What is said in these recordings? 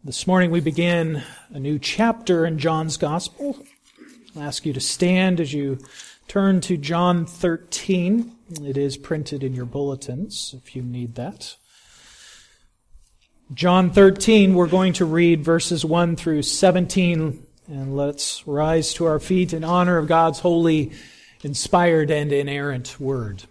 This morning we begin a new chapter in John's Gospel. I'll ask you to stand as you turn to John 13. It is printed in your bulletins if you need that. John 13, we're going to read verses 1 through 17, and let's rise to our feet in honor of God's holy, inspired, and inerrant word.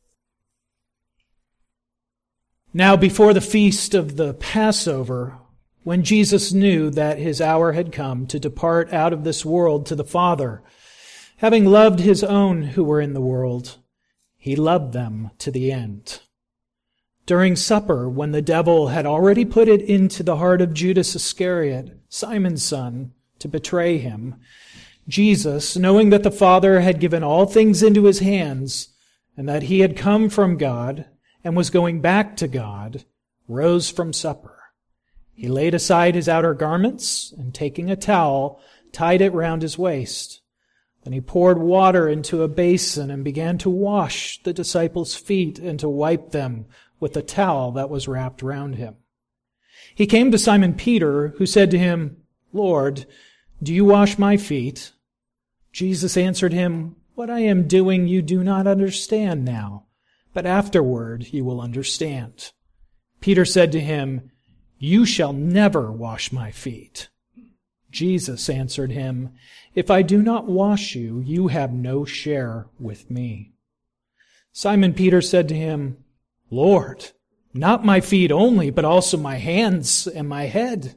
Now before the feast of the Passover, when Jesus knew that his hour had come to depart out of this world to the Father, having loved his own who were in the world, he loved them to the end. During supper, when the devil had already put it into the heart of Judas Iscariot, Simon's son, to betray him, Jesus, knowing that the Father had given all things into his hands, and that he had come from God and was going back to God, rose from supper. He laid aside his outer garments, and taking a towel, tied it round his waist. Then he poured water into a basin and began to wash the disciples' feet and to wipe them with the towel that was wrapped round him. He came to Simon Peter, who said to him, "Lord, do you wash my feet?" Jesus answered him, "What I am doing you do not understand now, but afterward you will understand." Peter said to him, "You shall never wash my feet." Jesus answered him, "If I do not wash you, you have no share with me." Simon Peter said to him, "Lord, not my feet only, but also my hands and my head."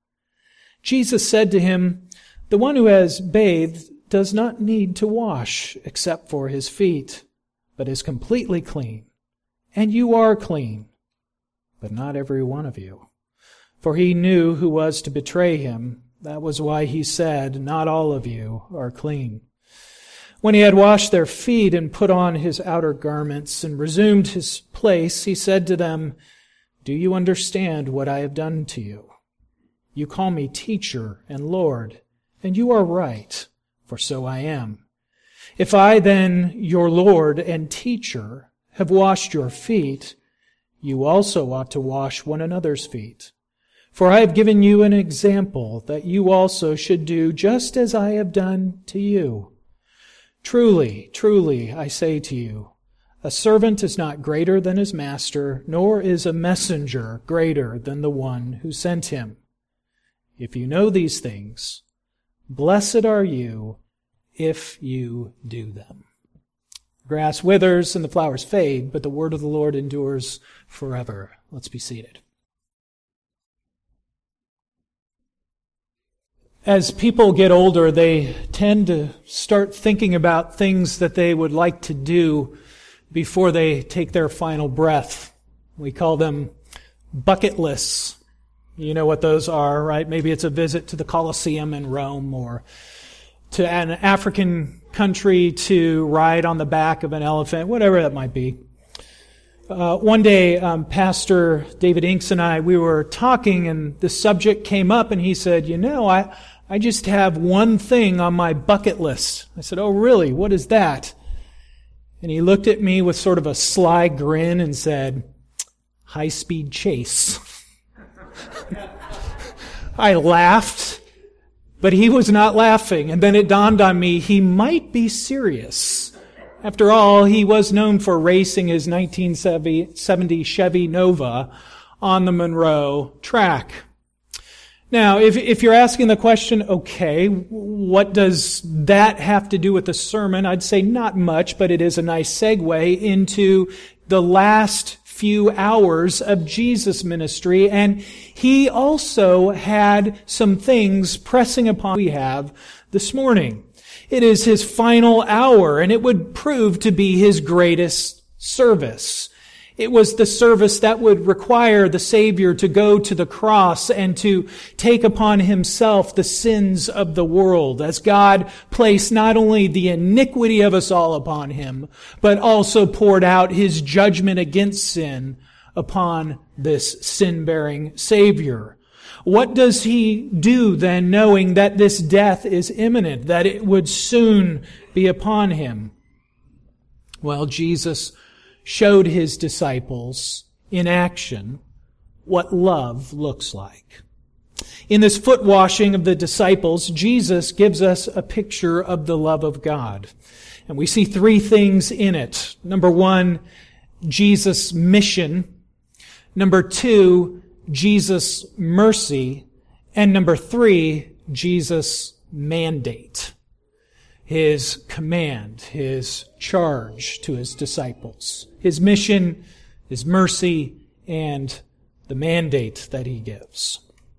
Jesus said to him, "The one who has bathed does not need to wash except for his feet, but is completely clean. And you are clean, but not every one of you." For he knew who was to betray him. That was why he said, "Not all of you are clean." When he had washed their feet and put on his outer garments and resumed his place, he said to them, "Do you understand what I have done to you? You call me teacher and Lord, and you are right, for so I am. If I then, your Lord and teacher, have washed your feet, you also ought to wash one another's feet. For I have given you an example that you also should do just as I have done to you. Truly, truly, I say to you, a servant is not greater than his master, nor is a messenger greater than the one who sent him. If you know these things, blessed are you if you do them." The grass withers and the flowers fade, but the word of the Lord endures forever. Let's be seated. As people get older, they tend to start thinking about things that they would like to do before they take their final breath. We call them bucket lists. You know what those are, right? Maybe it's a visit to the Colosseum in Rome or to an African country to ride on the back of an elephant, whatever that might be. One day, Pastor David Inks and I, we were talking and the subject came up and he said, I just have one thing on my bucket list. I said, "Oh, really? What is that?" And he looked at me with sort of a sly grin and said, "High-speed chase." I laughed, but he was not laughing. And then it dawned on me, he might be serious. After all, he was known for racing his 1970 Chevy Nova on the Monroe track. Now, if you're asking the question, okay, what does that have to do with the sermon? I'd say not much, but it is a nice segue into the last few hours of Jesus' ministry. And he also had some things pressing upon we have this morning. It is his final hour, and it would prove to be his greatest service. It was the service that would require the Savior to go to the cross and to take upon himself the sins of the world, as God placed not only the iniquity of us all upon him, but also poured out his judgment against sin upon this sin-bearing Savior. What does he do then, knowing that this death is imminent, that it would soon be upon him? Well, Jesus showed his disciples in action what love looks like. In this foot washing of the disciples, Jesus gives us a picture of the love of God. And we see three things in it. Number one, Jesus' mission. Number two, Jesus' mercy. And number three, Jesus' mandate. His command, his charge to his disciples. His mission, his mercy, and the mandate that he gives.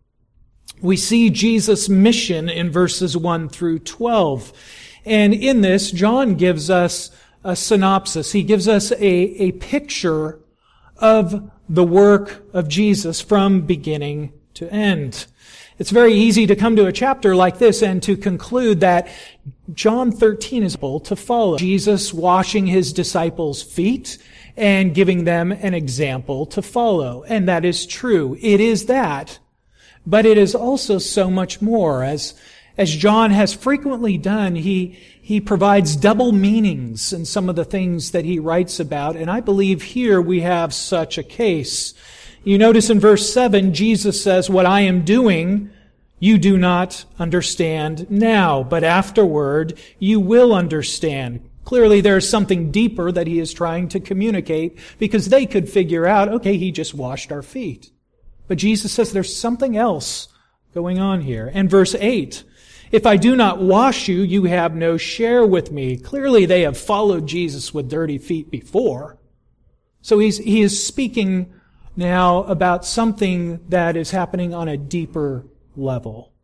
We see Jesus' mission in verses 1 through 12. And in this, John gives us a synopsis. He gives us a picture of the work of Jesus from beginning to end. It's very easy to come to a chapter like this and to conclude that John 13 is able to follow. Jesus washing his disciples' feet and giving them an example to follow. And that is true. It is that. But it is also so much more. As John has frequently done, he provides double meanings in some of the things that he writes about. And I believe here we have such a case. You notice in verse 7, Jesus says, "What I am doing, you do not understand now, but afterward you will understand." Clearly there's something deeper that he is trying to communicate, because they could figure out, okay, he just washed our feet. But Jesus says there's something else going on here. And verse 8, "If I do not wash you, you have no share with me." Clearly they have followed Jesus with dirty feet before. So he is speaking now about something that is happening on a deeper level.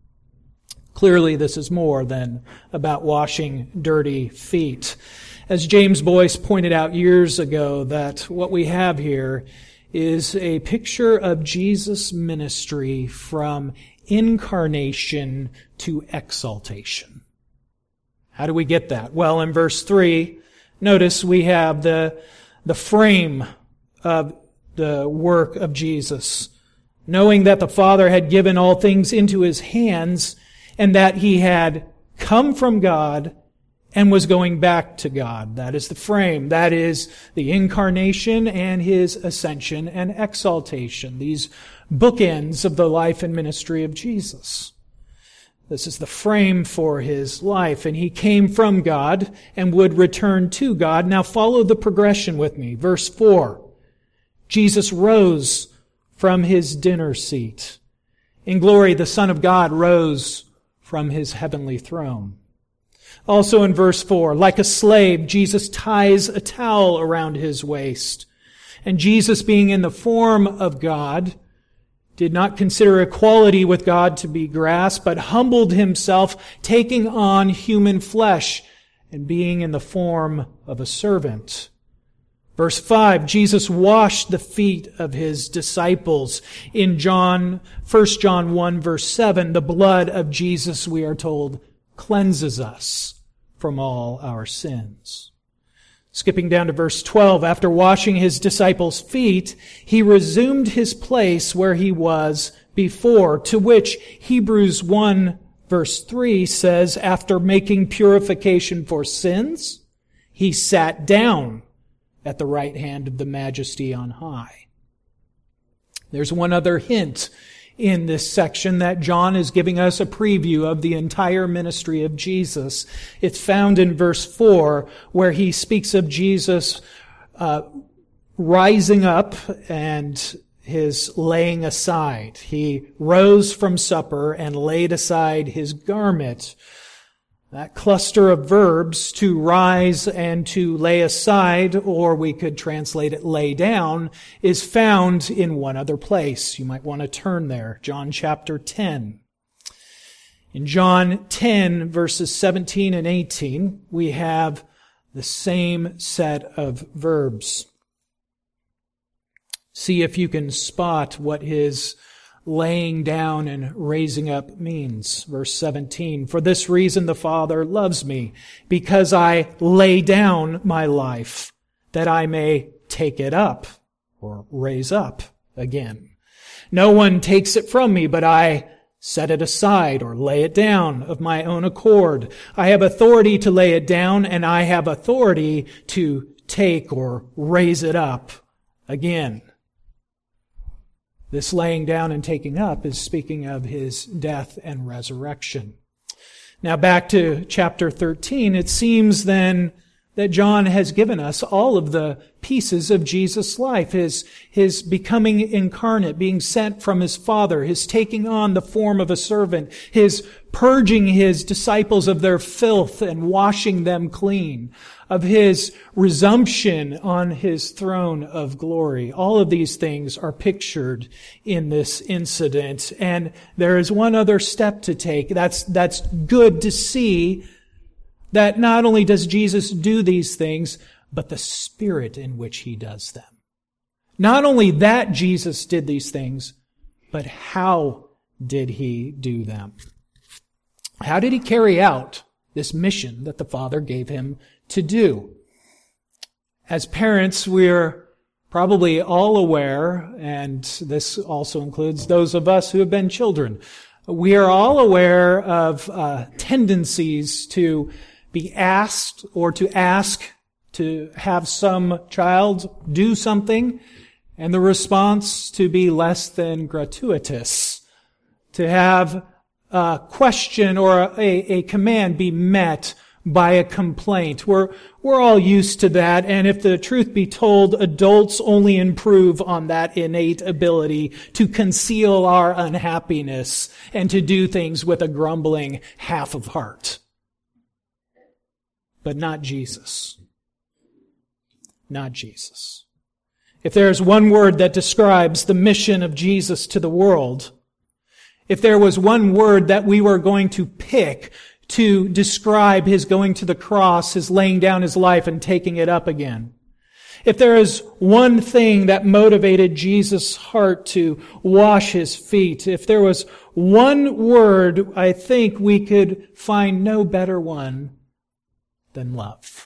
Clearly this is more than about washing dirty feet. As James Boyce pointed out years ago, that what we have here is a picture of Jesus' ministry from incarnation to exaltation. How do we get that? Well, in verse 3, notice we have the frame of the work of Jesus. Knowing that the Father had given all things into his hands, and that he had come from God and was going back to God. That is the frame. That is the incarnation and his ascension and exaltation. These bookends of the life and ministry of Jesus. This is the frame for his life. And he came from God and would return to God. Now follow the progression with me. Verse 4. Jesus rose from his dinner seat. In glory, the Son of God rose from his heavenly throne. Also in verse 4, like a slave, Jesus ties a towel around his waist. And Jesus, being in the form of God, did not consider equality with God to be grasped, but humbled himself, taking on human flesh and being in the form of a servant. Verse 5, Jesus washed the feet of his disciples. In 1 John 1 verse 7, the blood of Jesus, we are told, cleanses us from all our sins. Skipping down to verse 12, after washing his disciples' feet, he resumed his place where he was before, to which Hebrews 1 verse 3 says, after making purification for sins, he sat down at the right hand of the Majesty on high. There's one other hint in this section that John is giving us a preview of the entire ministry of Jesus. It's found in verse 4, where he speaks of Jesus rising up and his laying aside. He rose from supper and laid aside his garment. That cluster of verbs, to rise and to lay aside, or we could translate it lay down, is found in one other place. You might want to turn there. John chapter 10. In John 10, verses 17 and 18, we have the same set of verbs. See if you can spot what his laying down and raising up means. Verse 17, for this reason the Father loves me, because I lay down my life, that I may take it up, or raise up again. No one takes it from me, but I set it aside, or lay it down of my own accord. I have authority to lay it down, and I have authority to take or raise it up again. This laying down and taking up is speaking of his death and resurrection. Now back to chapter 13, it seems then that John has given us all of the pieces of Jesus' life, his becoming incarnate, being sent from his Father, his taking on the form of a servant, his purging his disciples of their filth and washing them clean, of his resumption on his throne of glory. All of these things are pictured in this incident. And there is one other step to take. That's good to see that not only does Jesus do these things, but the spirit in which he does them. Not only that Jesus did these things, but how did he do them? How did he carry out this mission that the Father gave him to do? As parents, we're probably all aware, and this also includes those of us who have been children, we are all aware of tendencies to be asked or to ask to have some child do something, and the response to be less than gratuitous. To have a question or a command be met by a complaint. We're all used to that, and if the truth be told, adults only improve on that innate ability to conceal our unhappiness and to do things with a grumbling half of heart. But not Jesus. Not Jesus. If there's one word that describes the mission of Jesus to the world, if there was one word that we were going to pick to describe his going to the cross, his laying down his life and taking it up again, if there is one thing that motivated Jesus' heart to wash his feet, if there was one word, I think we could find no better one than love.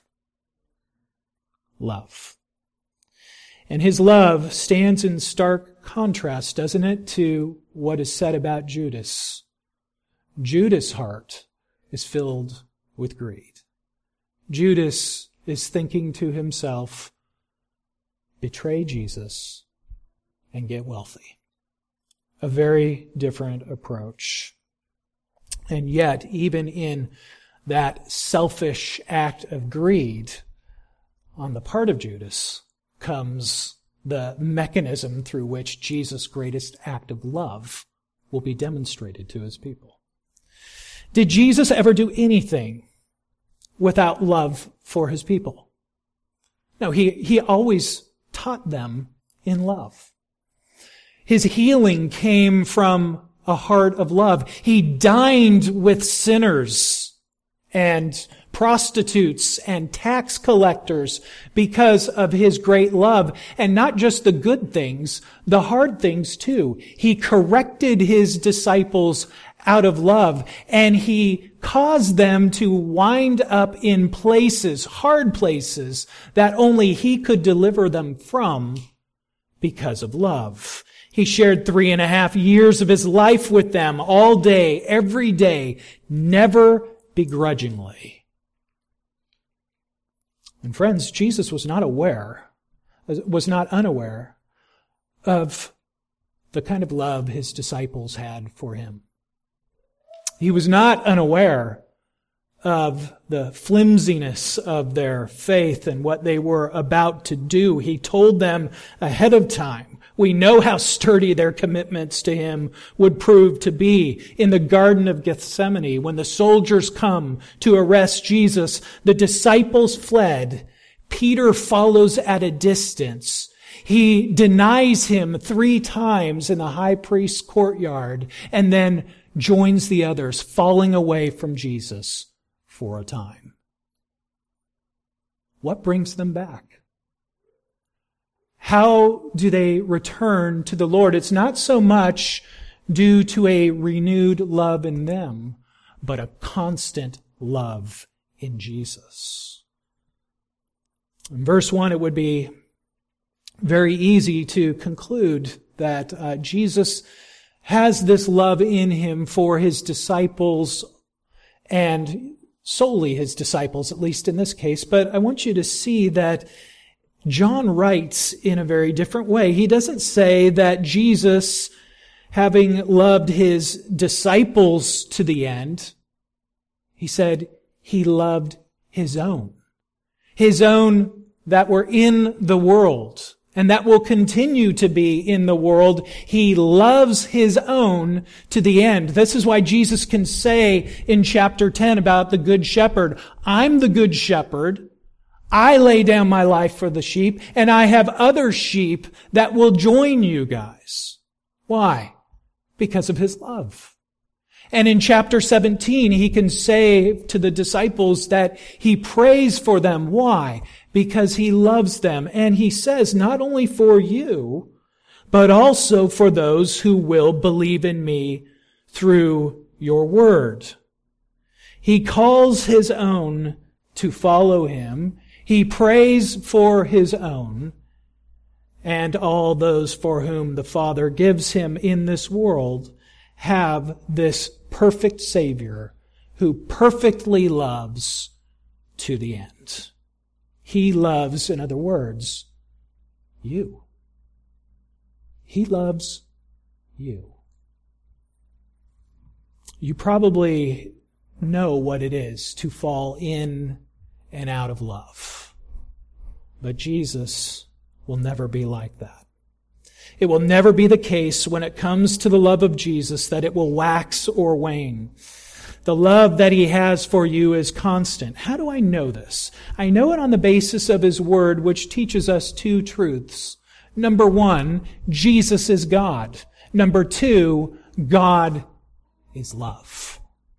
Love. And his love stands in stark contrast, doesn't it, to what is said about Judas. Judas' heart is filled with greed. Judas is thinking to himself, betray Jesus and get wealthy. A very different approach. And yet, even in that selfish act of greed on the part of Judas comes the mechanism through which Jesus' greatest act of love will be demonstrated to his people. Did Jesus ever do anything without love for his people? No, he always taught them in love. His healing came from a heart of love. He dined with sinners and prostitutes and tax collectors because of his great love. And not just the good things, the hard things too. He corrected his disciples out of love, and he caused them to wind up in places, hard places, that only he could deliver them from because of love. He shared 3.5 years of his life with them all day, every day, never begrudgingly. And friends, Jesus was not unaware of the kind of love his disciples had for him. He was not unaware of the flimsiness of their faith and what they were about to do. He told them ahead of time. We know how sturdy their commitments to him would prove to be. In the Garden of Gethsemane, when the soldiers come to arrest Jesus, the disciples fled. Peter follows at a distance. He denies him 3 times in the high priest's courtyard and then joins the others, falling away from Jesus for a time. What brings them back? How do they return to the Lord? It's not so much due to a renewed love in them, but a constant love in Jesus. In verse 1, it would be very easy to conclude that Jesus has this love in him for his disciples, and solely his disciples, at least in this case. But I want you to see that John writes in a very different way. He doesn't say that Jesus, having loved his disciples to the end, he said he loved his own that were in the world and that will continue to be in the world. He loves his own to the end. This is why Jesus can say in chapter 10 about the Good Shepherd, I'm the Good Shepherd. I lay down my life for the sheep, and I have other sheep that will join you guys. Why? Because of his love. And in chapter 17, he can say to the disciples that he prays for them. Why? Because he loves them. And he says, not only for you, but also for those who will believe in me through your word. He calls his own to follow him. He prays for his own and all those for whom the Father gives him in this world have this perfect Savior who perfectly loves to the end. He loves, in other words, you. He loves you. You probably know what it is to fall in and out of love. But Jesus will never be like that. It will never be the case when it comes to the love of Jesus that it will wax or wane. The love that he has for you is constant. How do I know this? I know it on the basis of his word, which teaches us two truths. Number one, Jesus is God. Number two, God is love.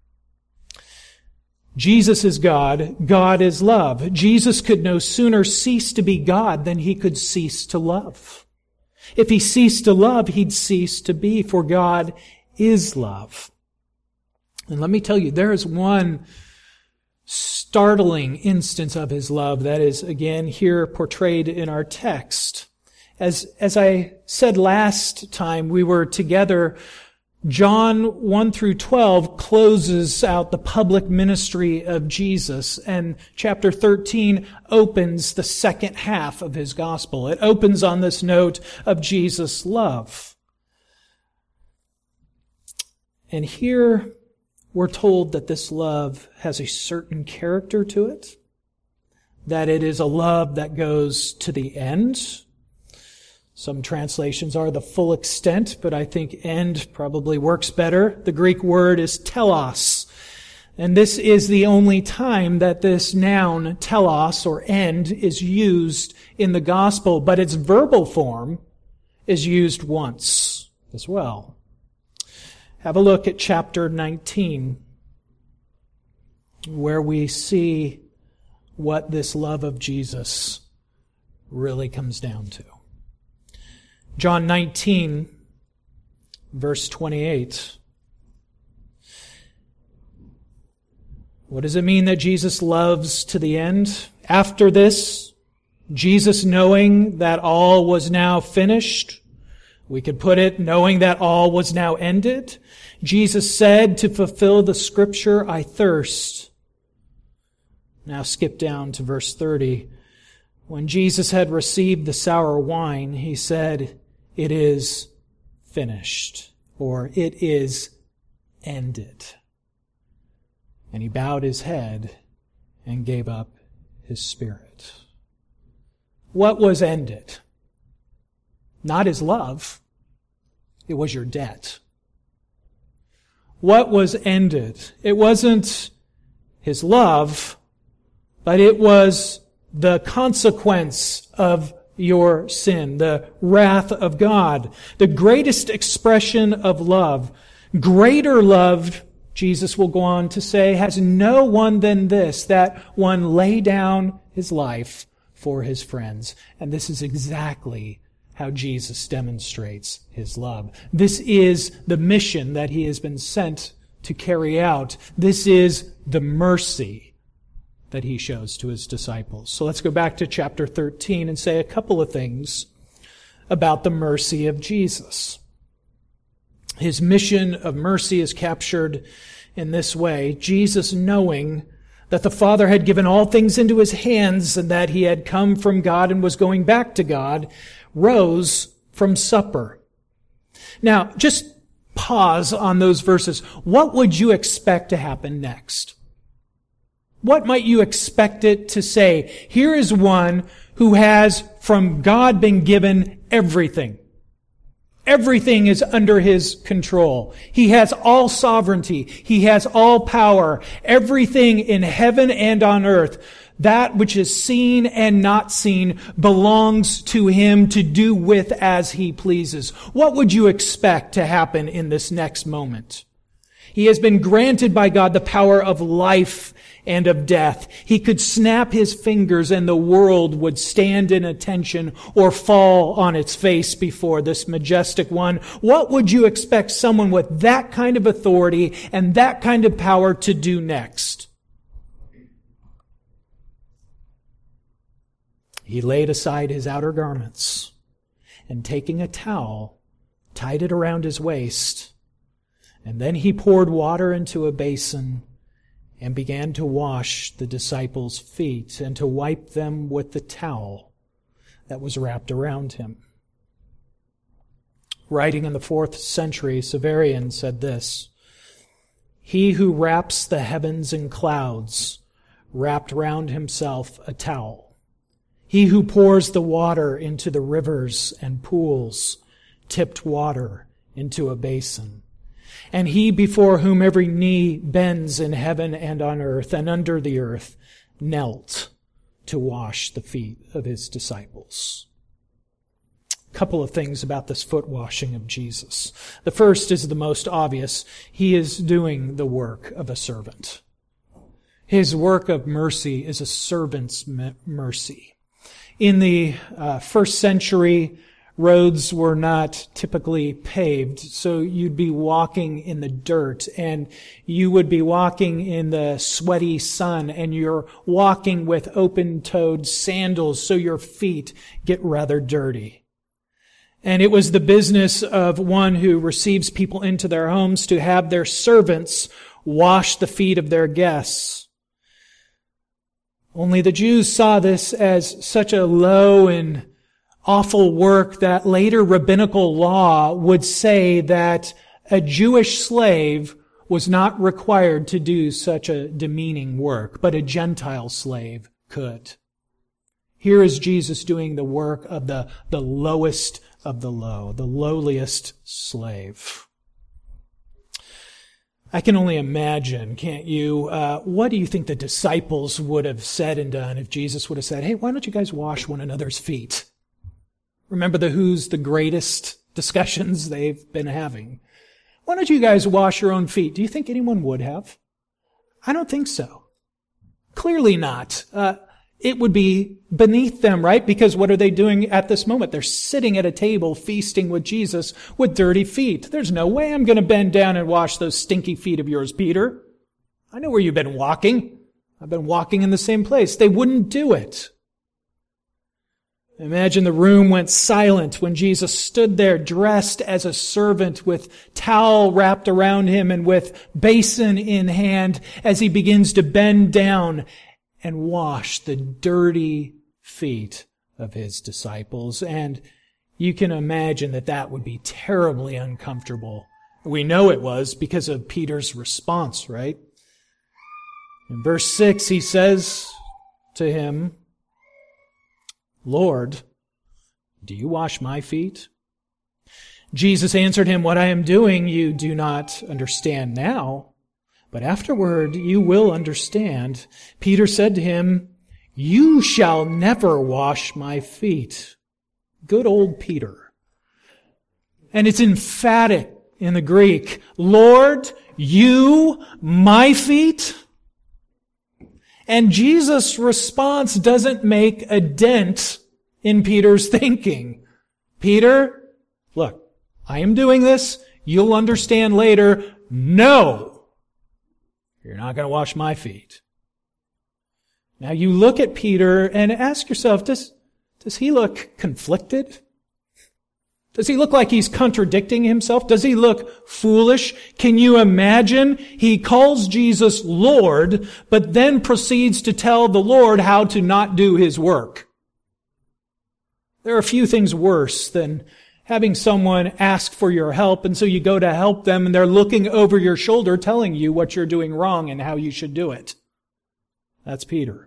Jesus is God. God is love. Jesus could no sooner cease to be God than he could cease to love. If he ceased to love, he'd cease to be, for God is love. And let me tell you, there is one startling instance of his love that is, again, here portrayed in our text. As I said last time we were together, John 1 through 12 closes out the public ministry of Jesus, and chapter 13 opens the second half of his gospel. It opens on this note of Jesus' love. And here we're told that this love has a certain character to it, that it is a love that goes to the end. Some translations are the full extent, but I think end probably works better. The Greek word is telos. And this is the only time that this noun, telos, or end, is used in the gospel, but its verbal form is used once as well. Have a look at chapter 19, where we see what this love of Jesus really comes down to. John 19, verse 28. What does it mean that Jesus loves to the end? After this, Jesus, knowing that all was now finished, we could put it, knowing that all was now ended, Jesus said, to fulfill the scripture, I thirst. Now skip down to verse 30. When Jesus had received the sour wine, he said, it is finished, or it is ended. And he bowed his head and gave up his spirit. What was ended? Not his love. It was your debt. What was ended? It wasn't his love, but it was the consequence of your sin, the wrath of God. The greatest expression of love, greater love, Jesus will go on to say, has no one than this, that one lay down his life for his friends. And this is exactly how Jesus demonstrates his love. This is the mission that he has been sent to carry out. This is the mercy that he shows to his disciples. So let's go back to chapter 13 and say a couple of things about the mercy of Jesus. His mission of mercy is captured in this way. Jesus, knowing that the Father had given all things into his hands and that he had come from God and was going back to God, rose from supper. Now, just pause on those verses. What would you expect to happen next? What might you expect it to say? Here is one who has from God been given everything. Everything is under his control. He has all sovereignty. He has all power. Everything in heaven and on earth, that which is seen and not seen, belongs to him to do with as he pleases. What would you expect to happen in this next moment? He has been granted by God the power of life and of death. He could snap his fingers and the world would stand in attention or fall on its face before this majestic one. What would you expect someone with that kind of authority and that kind of power to do next? He laid aside his outer garments and taking a towel, tied it around his waist, and then he poured water into a basin and began to wash the disciples' feet and to wipe them with the towel that was wrapped around him. Writing in the 4th century, Severian said this, "He who wraps the heavens in clouds wrapped round himself a towel. He who pours the water into the rivers and pools tipped water into a basin. And he before whom every knee bends in heaven and on earth and under the earth knelt to wash the feet of his disciples." A couple of things about this foot washing of Jesus. The first is the most obvious. He is doing the work of a servant. His work of mercy is a servant's mercy. In the 1st century, roads were not typically paved, so you'd be walking in the dirt, and you would be walking in the sweaty sun, and you're walking with open-toed sandals, so your feet get rather dirty. And it was the business of one who receives people into their homes to have their servants wash the feet of their guests. Only the Jews saw this as such a low and awful work that later rabbinical law would say that a Jewish slave was not required to do such a demeaning work, but a Gentile slave could. Here is Jesus doing the work of the lowest of the low, the lowliest slave. I can only imagine, can't you? What do you think the disciples would have said and done if Jesus would have said, "Hey, why don't you guys wash one another's feet?" Remember the who's the greatest discussions they've been having. Why don't you guys wash your own feet? Do you think anyone would have? I don't think so. Clearly not. It would be beneath them, right? Because what are they doing at this moment? They're sitting at a table feasting with Jesus with dirty feet. There's no way I'm going to bend down and wash those stinky feet of yours, Peter. I know where you've been walking. I've been walking in the same place. They wouldn't do it. Imagine the room went silent when Jesus stood there dressed as a servant with towel wrapped around him and with basin in hand as he begins to bend down and wash the dirty feet of his disciples. And you can imagine that that would be terribly uncomfortable. We know it was because of Peter's response, right? In verse 6, he says to him, "Lord, do you wash my feet?" Jesus answered him, "What I am doing you do not understand now, but afterward you will understand." Peter said to him, "You shall never wash my feet." Good old Peter. And it's emphatic in the Greek. "Lord, you, my feet?" And Jesus' response doesn't make a dent in Peter's thinking. "Peter, look, I am doing this. You'll understand later. No, you're not going to wash my feet." Now you look at Peter and ask yourself, does he look conflicted? Does he look like he's contradicting himself? Does he look foolish? Can you imagine? He calls Jesus Lord, but then proceeds to tell the Lord how to not do his work. There are a few things worse than having someone ask for your help, and so you go to help them, and they're looking over your shoulder telling you what you're doing wrong and how you should do it. That's Peter.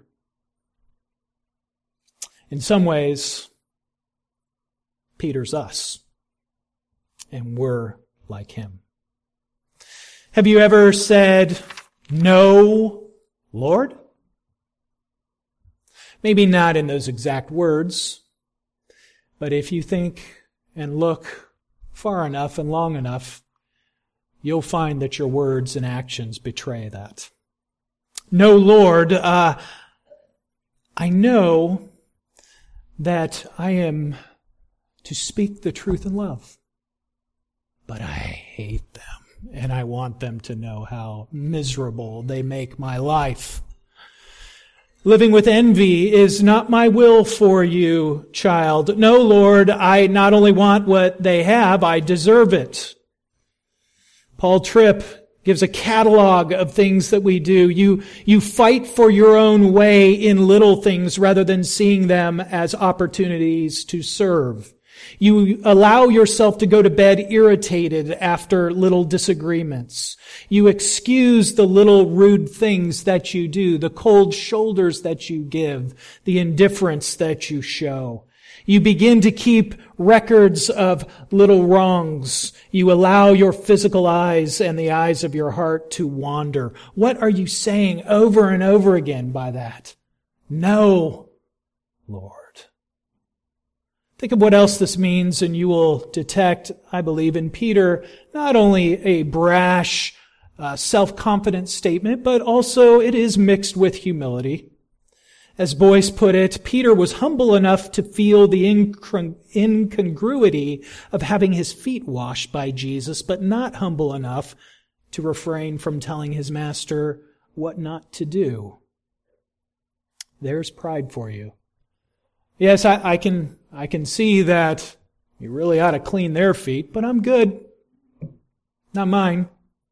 In some ways, Peter's us, and we're like him. Have you ever said, "No, Lord"? Maybe not in those exact words, but if you think and look far enough and long enough, you'll find that your words and actions betray that. "No, Lord, I know that I am to speak the truth in love, but I hate them, and I want them to know how miserable they make my life. Living with envy is not my will for you, child. No, Lord, I not only want what they have, I deserve it." Paul Tripp gives a catalog of things that we do. You fight for your own way in little things rather than seeing them as opportunities to serve. You allow yourself to go to bed irritated after little disagreements. You excuse the little rude things that you do, the cold shoulders that you give, the indifference that you show. You begin to keep records of little wrongs. You allow your physical eyes and the eyes of your heart to wander. What are you saying over and over again by that? No, Lord. Think of what else this means, and you will detect, I believe, in Peter, not only a brash, self-confident statement, but also it is mixed with humility. As Boyce put it, Peter was humble enough to feel the incongruity of having his feet washed by Jesus, but not humble enough to refrain from telling his master what not to do. There's pride for you. Yes, I can see that you really ought to clean their feet, but I'm good. Not mine.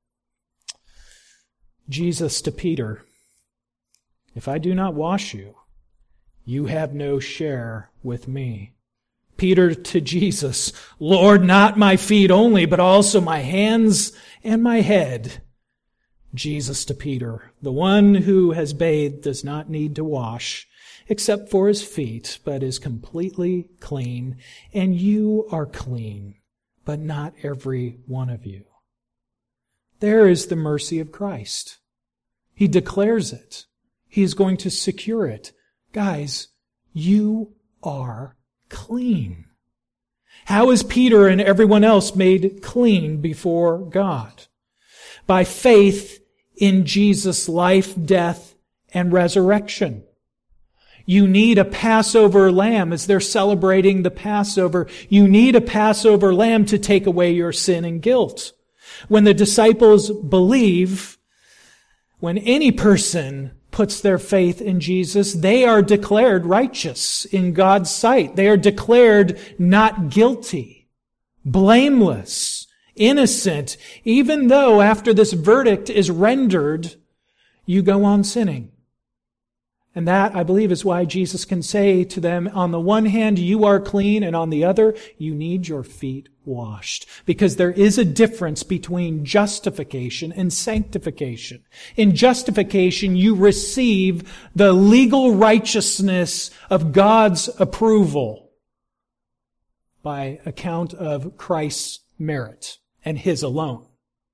Jesus to Peter, "If I do not wash you, you have no share with me." Peter to Jesus, "Lord, not my feet only, but also my hands and my head." Jesus to Peter, "The one who has bathed does not need to wash, except for his feet, but is completely clean, and you are clean, but not every one of you." There is the mercy of Christ. He declares it. He is going to secure it. Guys, you are clean. How is Peter and everyone else made clean before God? By faith in Jesus' life, death, and resurrection. You need a Passover lamb as they're celebrating the Passover. You need a Passover lamb to take away your sin and guilt. When the disciples believe, when any person puts their faith in Jesus, they are declared righteous in God's sight. They are declared not guilty, blameless, innocent, even though after this verdict is rendered, you go on sinning. And that, I believe, is why Jesus can say to them, on the one hand, you are clean, and on the other, you need your feet washed. Because there is a difference between justification and sanctification. In justification, you receive the legal righteousness of God's approval by account of Christ's merit and His alone.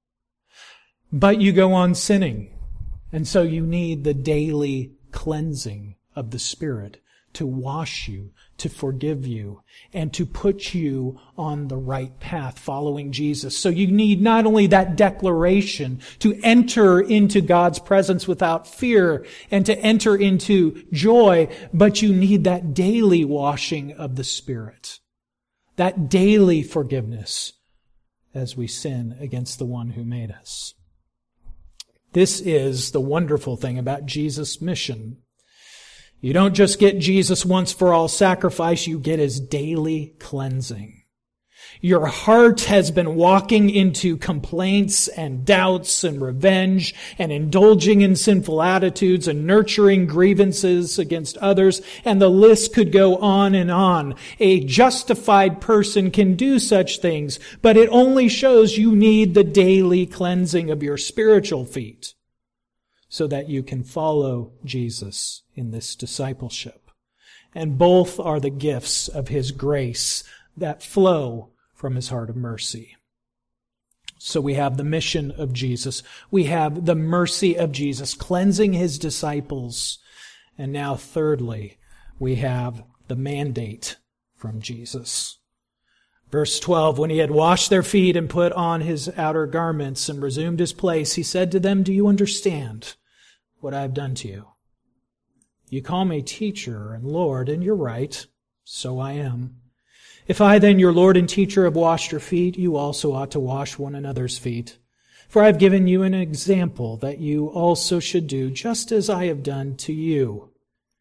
But you go on sinning, and so you need the daily cleansing of the Spirit to wash you, to forgive you, and to put you on the right path following Jesus. So you need not only that declaration to enter into God's presence without fear and to enter into joy, but you need that daily washing of the Spirit, that daily forgiveness as we sin against the one who made us. This is the wonderful thing about Jesus' mission. You don't just get Jesus' once-for-all sacrifice, you get His daily cleansing. Your heart has been walking into complaints and doubts and revenge and indulging in sinful attitudes and nurturing grievances against others, and the list could go on and on. A justified person can do such things, but it only shows you need the daily cleansing of your spiritual feet so that you can follow Jesus in this discipleship. And both are the gifts of His grace that flow from His heart of mercy. So we have the mission of Jesus. We have the mercy of Jesus cleansing His disciples. And now thirdly, we have the mandate from Jesus. Verse 12, when He had washed their feet and put on His outer garments and resumed His place, He said to them, "Do you understand what I have done to you? You call me teacher and Lord, and you're right, so I am. If I then, your Lord and teacher, have washed your feet, you also ought to wash one another's feet. For I have given you an example that you also should do, just as I have done to you."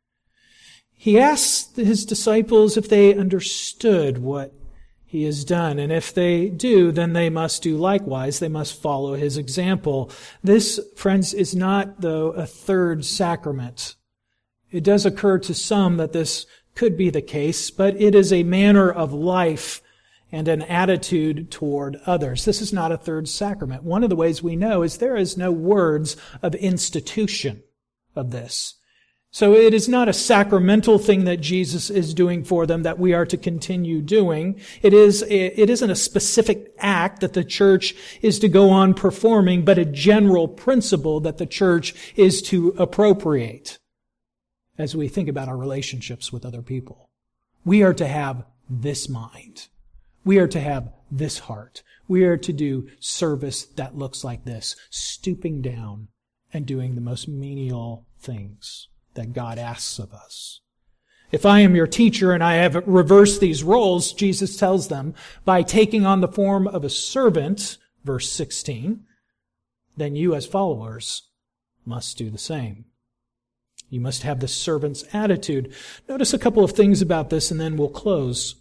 He asks His disciples if they understood what He has done. And if they do, then they must do likewise. They must follow His example. This, friends, is not, though, a third sacrament. It does occur to some that this could be the case, but it is a manner of life and an attitude toward others. This is not a third sacrament. One of the ways we know is there is no words of institution of this. So it is not a sacramental thing that Jesus is doing for them that we are to continue doing. It isn't a specific act that the church is to go on performing, but a general principle that the church is to appropriate as we think about our relationships with other people. We are to have this mind. We are to have this heart. We are to do service that looks like this, stooping down and doing the most menial things that God asks of us. If I am your teacher and I have reversed these roles, Jesus tells them, by taking on the form of a servant, verse 16, then you as followers must do the same. You must have the servant's attitude. Notice a couple of things about this and then we'll close.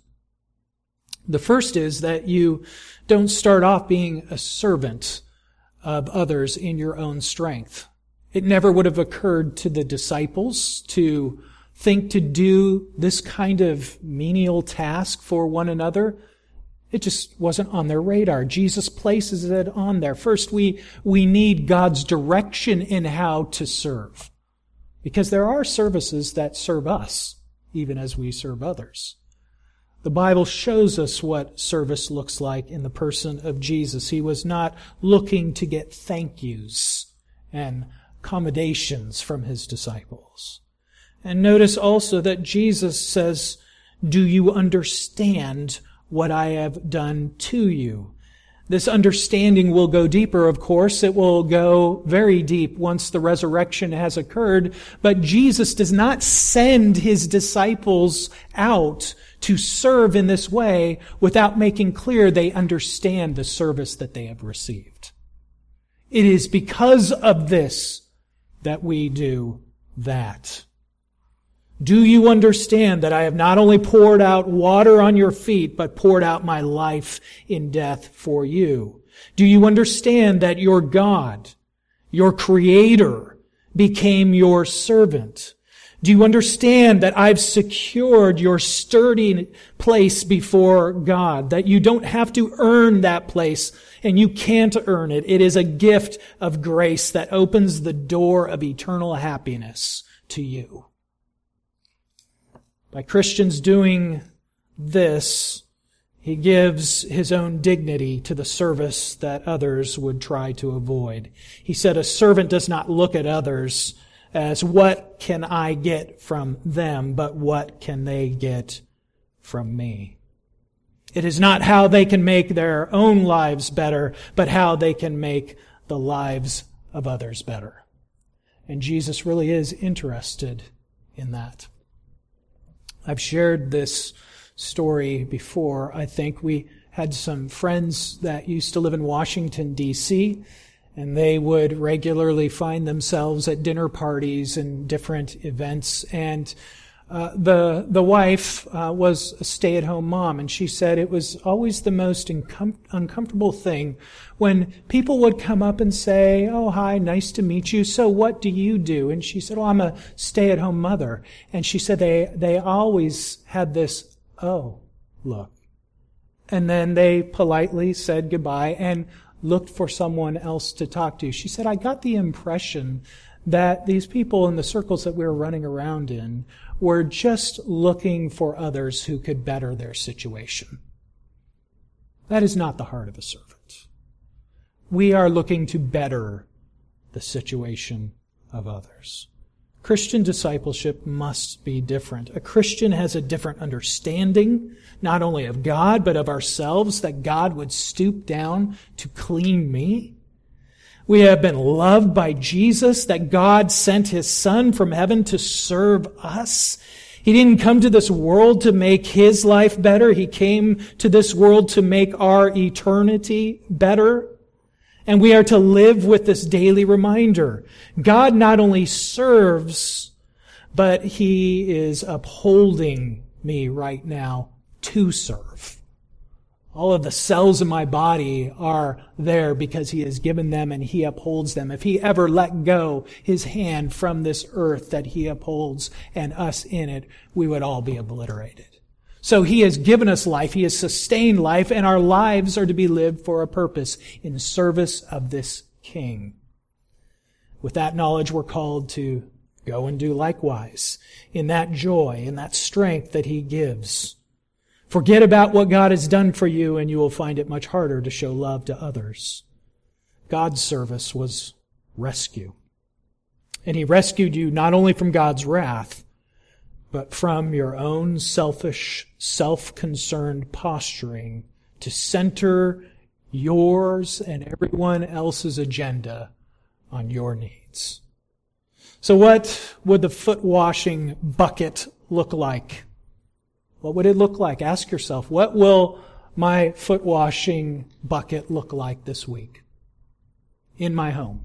The first is that you don't start off being a servant of others in your own strength. It never would have occurred to the disciples to think to do this kind of menial task for one another. It just wasn't on their radar. Jesus places it on there. First, we need God's direction in how to serve. Because there are services that serve us, even as we serve others. The Bible shows us what service looks like in the person of Jesus. He was not looking to get thank yous and accommodations from His disciples. And notice also that Jesus says, "Do you understand what I have done to you?" This understanding will go deeper, of course. It will go very deep once the resurrection has occurred. But Jesus does not send His disciples out to serve in this way without making clear they understand the service that they have received. It is because of this that we do that. Do you understand that I have not only poured out water on your feet, but poured out my life in death for you? Do you understand that your God, your Creator, became your servant? Do you understand that I've secured your sturdy place before God, that you don't have to earn that place and you can't earn it? It is a gift of grace that opens the door of eternal happiness to you. By Christians doing this, He gives His own dignity to the service that others would try to avoid. He said a servant does not look at others as what can I get from them, but what can they get from me. It is not how they can make their own lives better, but how they can make the lives of others better. And Jesus really is interested in that. I've shared this story before. I think we had some friends that used to live in Washington, D.C., and they would regularly find themselves at dinner parties and different events. And The wife was a stay-at-home mom, and she said it was always the most uncomfortable thing when people would come up and say, "Oh, hi, nice to meet you. So what do you do?" And she said, "Oh, I'm a stay-at-home mother." And she said they always had this, "Oh, look." And then they politely said goodbye and looked for someone else to talk to. She said, "I got the impression that these people in the circles that we were running around in were just looking for others who could better their situation." That is not the heart of a servant. We are looking to better the situation of others. Christian discipleship must be different. A Christian has a different understanding, not only of God, but of ourselves, that God would stoop down to clean me. We have been loved by Jesus, that God sent His Son from heaven to serve us. He didn't come to this world to make His life better. He came to this world to make our eternity better. And we are to live with this daily reminder. God not only serves, but He is upholding me right now to serve. All of the cells in my body are there because He has given them and He upholds them. If He ever let go His hand from this earth that He upholds and us in it, we would all be obliterated. So He has given us life. He has sustained life, and our lives are to be lived for a purpose in service of this King. With that knowledge, we're called to go and do likewise in that joy, in that strength that He gives. Forget about what God has done for you, and you will find it much harder to show love to others. God's service was rescue. And He rescued you not only from God's wrath, but from your own selfish, self-concerned posturing to center yours and everyone else's agenda on your needs. So what would the foot washing bucket look like? What would it look like? Ask yourself, what will my foot washing bucket look like this week? In my home,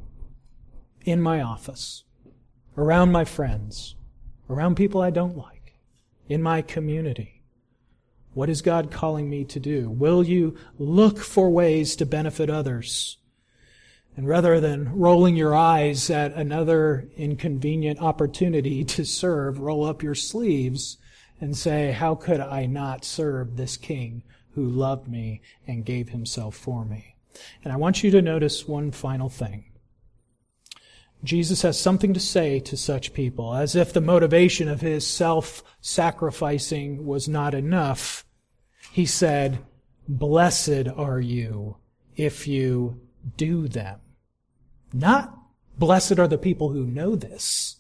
in my office, around my friends, around people I don't like, in my community. What is God calling me to do? Will you look for ways to benefit others? And rather than rolling your eyes at another inconvenient opportunity to serve, roll up your sleeves and say, how could I not serve this King who loved me and gave Himself for me? And I want you to notice one final thing. Jesus has something to say to such people, as if the motivation of His self-sacrificing was not enough. He said, "Blessed are you if you do them." Not blessed are the people who know this.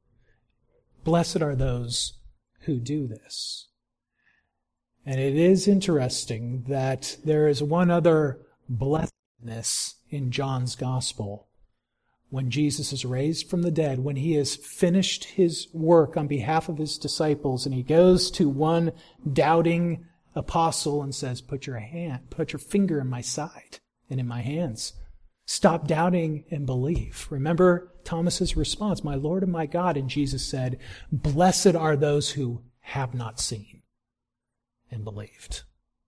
Blessed are those who do this. And it is interesting that there is one other blessedness in John's Gospel. When Jesus is raised from the dead, when He has finished His work on behalf of His disciples, and He goes to one doubting apostle and says, put your finger in my side and in my hands. Stop doubting and believe. Remember Thomas's response, "My Lord and my God." And Jesus said, "Blessed are those who have not seen and believed."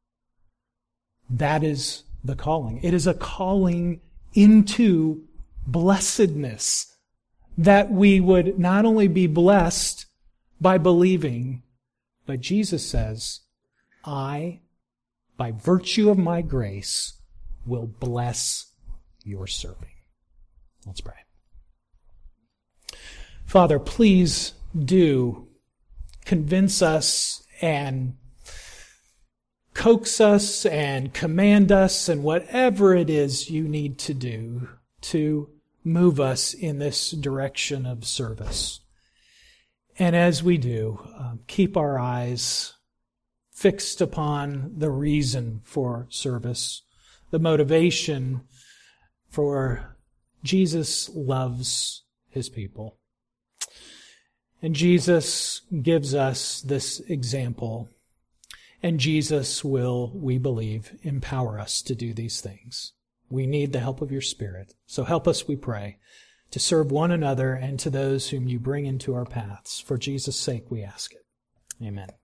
That is the calling. It is a calling into blessedness, that we would not only be blessed by believing, but Jesus says, "I, by virtue of my grace, will bless your serving." Let's pray. Father, please do convince us and coax us and command us and whatever it is you need to do to move us in this direction of service. And as we do, keep our eyes fixed upon the reason for service, the motivation for Jesus loves His people. And Jesus gives us this example. And Jesus will, we believe, empower us to do these things. We need the help of your Spirit. So help us, we pray, to serve one another and to those whom you bring into our paths. For Jesus' sake we ask it. Amen.